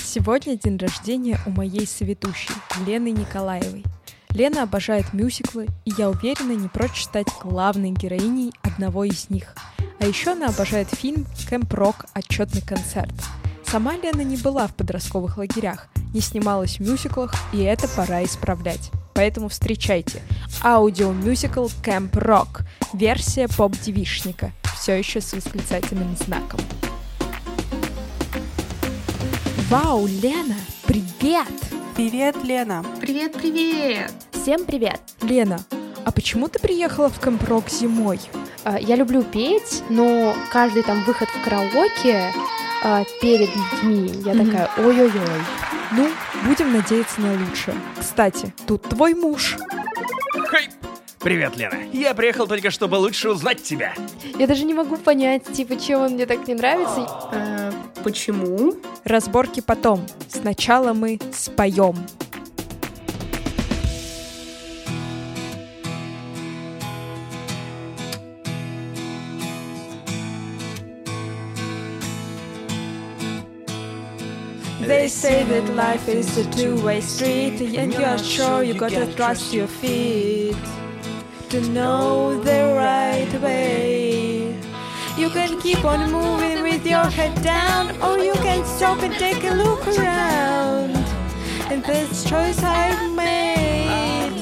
Сегодня день рождения у моей соведущей, Лены Николаевой. Лена обожает мюзиклы, и я уверена, не прочь стать главной героиней одного из них. А еще она обожает фильм «Кэмп Рок. Отчетный концерт». Сама Лена не была в подростковых лагерях, не снималась в мюзиклах, и это пора исправлять. Поэтому встречайте аудиомюзикл «Кэмп Рок», версия поп-девичника, все еще с восклицательным знаком. Вау, Лена, привет! Привет, Лена! Привет-привет! Всем привет! Лена, а почему ты приехала в Кэмп Рок зимой? Я люблю петь, но каждый там выход в караоке перед людьми, я такая, ой-ой-ой. Ну, будем надеяться на лучшее. Кстати, тут твой муж. Хей! Привет, Лена. Я приехал только, чтобы лучше узнать тебя. Я даже не могу понять, чем он мне так не нравится. Почему? Разборки потом. Сначала мы споем. They say that life is a two-way street, and you are sure you gotta trust your feet to know the right way. You can keep on moving with your head down, or you can stop and take a look around. And this choice I've made,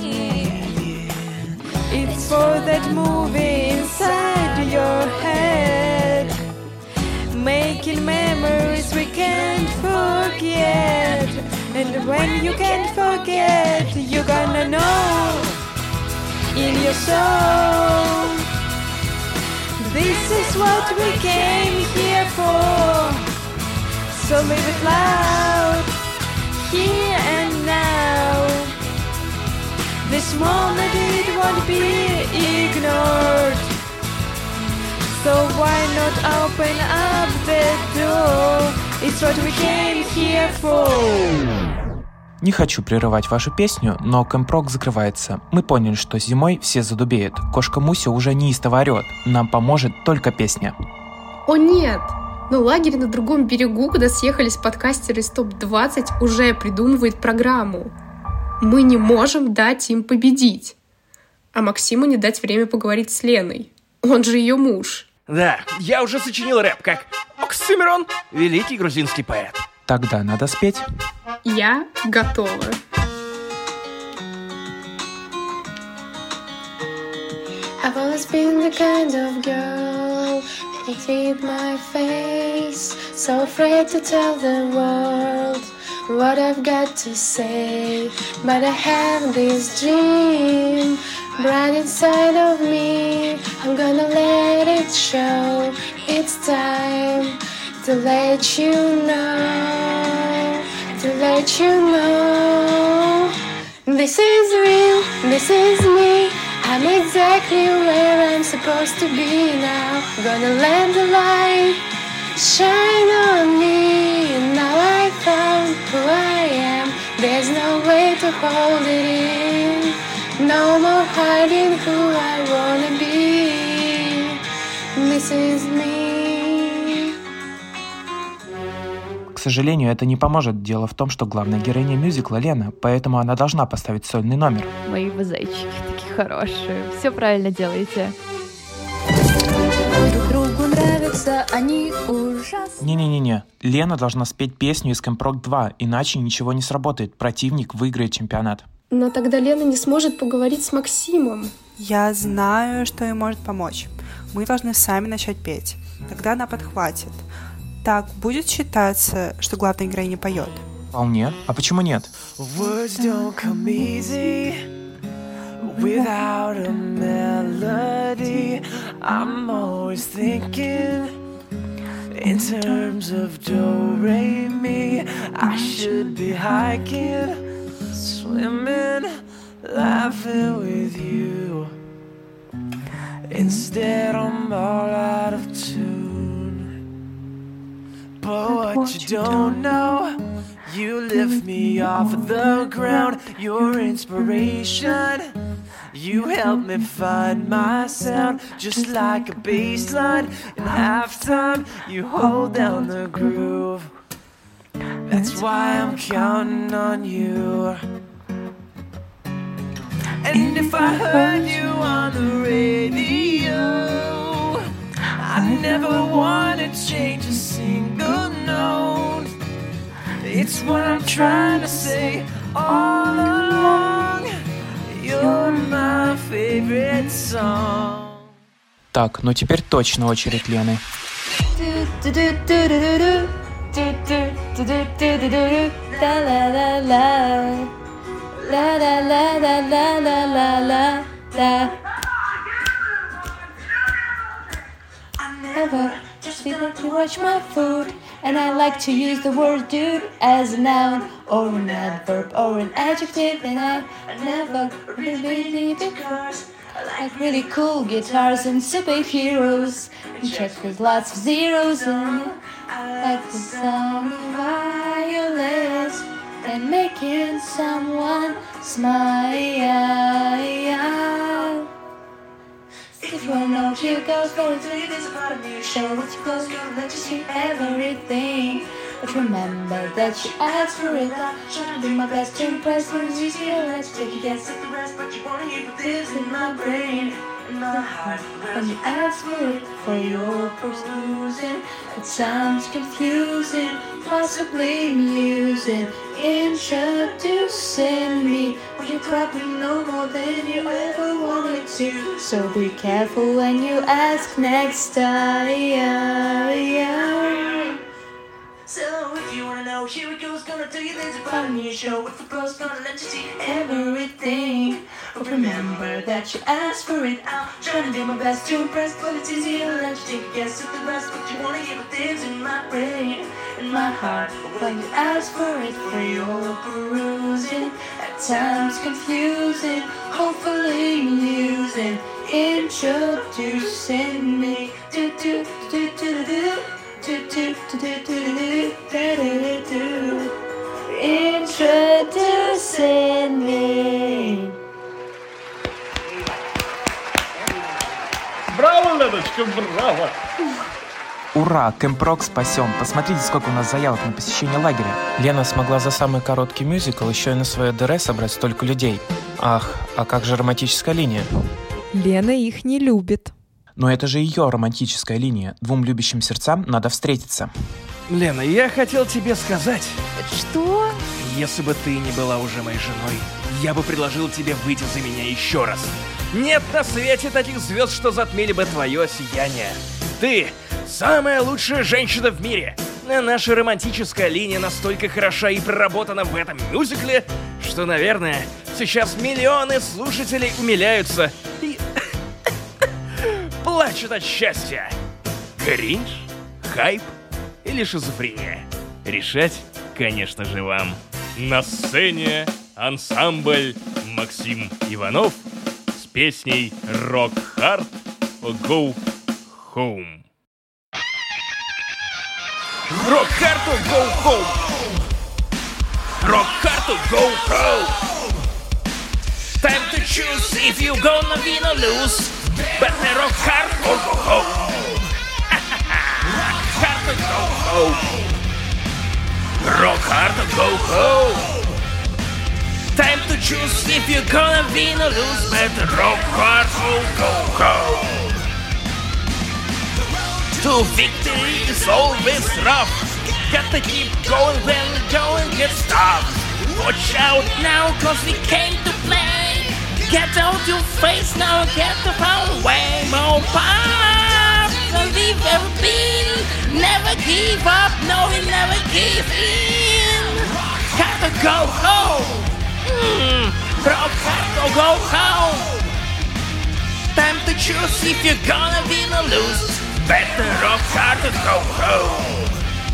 it's for that movie inside your head, making memories we can't forget. And when you can't forget, you're gonna know in your soul, this is what we came here for. So live it loud, here and now. This moment it won't be ignored, so why not open up the door? It's what we came here for. Не хочу прерывать вашу песню, но Кэмп Рок закрывается. Мы поняли, что зимой все задубеют. Кошка Муся уже неистово орет. Нам поможет только песня. О нет! Но лагерь на другом берегу, куда съехались подкастеры из ТОП-20, уже придумывает программу. Мы не можем дать им победить. А Максиму не дать время поговорить с Леной. Он же ее муж. Да, я уже сочинил рэп, как Оксимирон, великий грузинский поэт. Тогда надо спеть. Я готова. I've always been the kind of girl who hid my face, so afraid to tell the world what I've got to say. But I have this dream bright inside of me, I'm gonna let it show. It's time to let you know, to let you know. This is real, this is me, I'm exactly where I'm supposed to be now. Gonna let the light shine on me, and now I found who I am. There's no way to hold it in, no more hiding who I wanna be. This is me. К сожалению, это не поможет. Дело в том, что главная героиня мюзикла Лена, поэтому она должна поставить сольный номер. Мои вы зайчики такие хорошие. Все правильно делаете. Друг другу нравятся они ужасно. Не-не-не-не. Лена должна спеть песню из Кэмп Рок 2, иначе ничего не сработает. Противник выиграет чемпионат. Но тогда Лена не сможет поговорить с Максимом. Я знаю, что ей может помочь. Мы должны сами начать петь. Тогда она подхватит. Так будет считаться, что главная героиня поет? Вполне. А почему нет? Words don't come easy without a melody. I'm always thinking in terms of do, re, mi. I should be hiking, swimming, laughing with you. Instead, I'm all out of tune. But what you don't know, you lift me off the ground. Your inspiration, you help me find my sound. Just like a bass line in halftime, you hold down the groove. That's why I'm counting on you. And if I heard you on the radio, I never want to change a single note. It's what I'm trying to say all along. You're my favorite song. Так, ну теперь точно очередь Лены. Just feel like you watch my food, and I like to use the word dude as a noun or an adverb or an adjective, and I never really because I like really cool guitars and superheroes and checks with lots of zeros, and I like the sound of violins and making someone smile. If you wanna know, here goes going through this part of me. Show what you close, gonna let you see everything. But remember that you asked for it. I'm trying to do my best to impress. When it's easier, let's take a guess at the rest. But you wanna hear what lives in my brain, in my heart. When you ask for it, for your perusing, it sounds confusing, possibly amusing. Introducing me, well, you probably know more than you ever wanted to. So be careful when you ask next time. So if you wanna know, here it goes. Gonna tell you things about me. Show with the pros, gonna let you see everything. But remember that you asked for it. I'm trying to do my best to impress, but it's easier to let you take a guess at the rest. But you wanna hear what lives in my brain, in my heart. But when you ask for it, for your perusing, at times confusing, hopefully amusing. Introducing me. Introducing me. Браво, Леночка, браво! Ура, Кэмп-Рок спасен. Посмотрите, сколько у нас заявок на посещение лагеря. Лена смогла за самый короткий мюзикл еще и на свое ДР собрать столько людей. Ах, а как же романтическая линия? Лена их не любит. Но это же ее романтическая линия. Двум любящим сердцам надо встретиться. Лена, я хотел тебе сказать, Что? если бы ты не была уже моей женой, я бы предложил тебе выйти за меня еще раз. Нет на свете таких звезд, что затмили бы твое сияние. Ты самая лучшая женщина в мире. А наша романтическая линия настолько хороша и проработана в этом мюзикле, что, наверное, сейчас миллионы слушателей умиляются и плачут от счастья. Кринж, хайп или шизофрения? Решать, конечно же, вам. На сцене ансамбль Максим Иванов с песней Rock Hard Go Home. Rock hard or go home. Rock hard or go home. Time to choose if you gonna win or lose. Better rock hard or go home. Rock hard or go home. Rock hard or go home. Time to choose if you gonna win or lose. Better rock hard or go home. To victory is always rough. Gotta keep going when the going gets tough. Watch out now, cause we came to play. Get out your face now, get the power away. More power than we've ever been. Never give up, no, we never give in. Gotta go home. Rock hard or go home. Time to choose if you're gonna win or lose. Better rock hard or go home.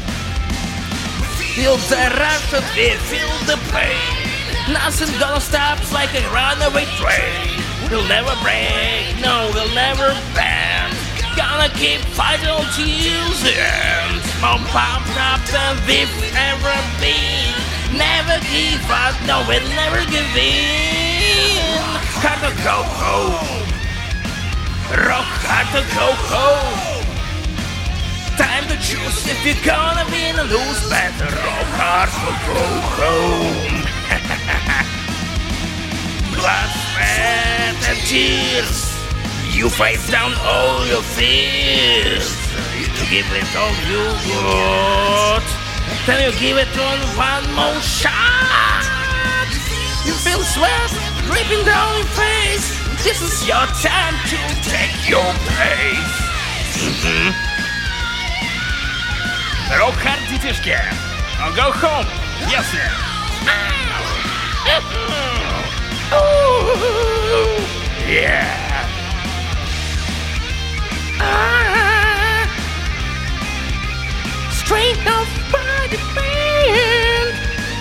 Feel the rush and we feel the pain. Nothing gonna stop us like a runaway train. We'll never break, no, we'll never bend. Gonna keep fighting till the end. More pumped up than we've ever been. Never give up, no, we'll never give in. Hard to go home. Rock hard to go home. Time to choose 'Cause if you're gonna win or lose, better rock hard or go home. Blood, sweat and tears, you face down all your fears. You give it all you got, then you give it on one more shot. You feel sweat dripping down your face. This is your time to take your place. Rock hard, детишки. I'll go home. Yes, sir. Yeah. Straight off by the band.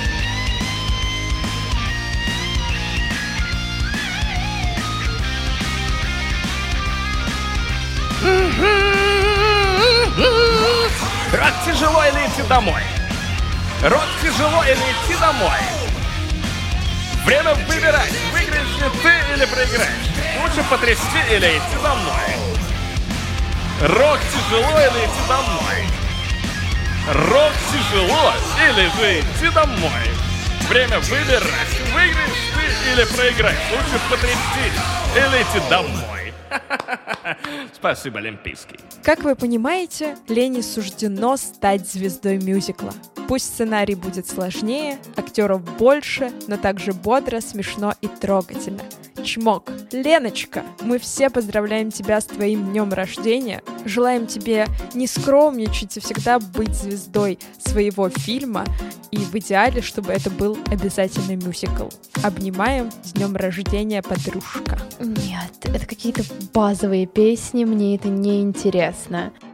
Рок тяжело или идти домой? Рок тяжело или идти домой? Время выбирать, выиграешь ли ты или проиграешь. Лучше потрясти или идти домой. Рок тяжело или идти домой? Рок тяжело или же идти домой? Время выбирать, выиграешь ты или проиграешь. Лучше потрясти или идти домой. Спасибо, Олимпийский. Как вы понимаете, Лене суждено стать звездой мюзикла. Пусть сценарий будет сложнее, актеров больше, но также бодро, смешно и трогательно. Чмок. Леночка, мы все поздравляем тебя с твоим днем рождения. Желаем тебе не скромничать и всегда быть звездой своего фильма. И в идеале, чтобы это был обязательно мюзикл. Обнимаем, с днем рождения, подружка. Нет, это какие-то базовые песни, мне это не интересно.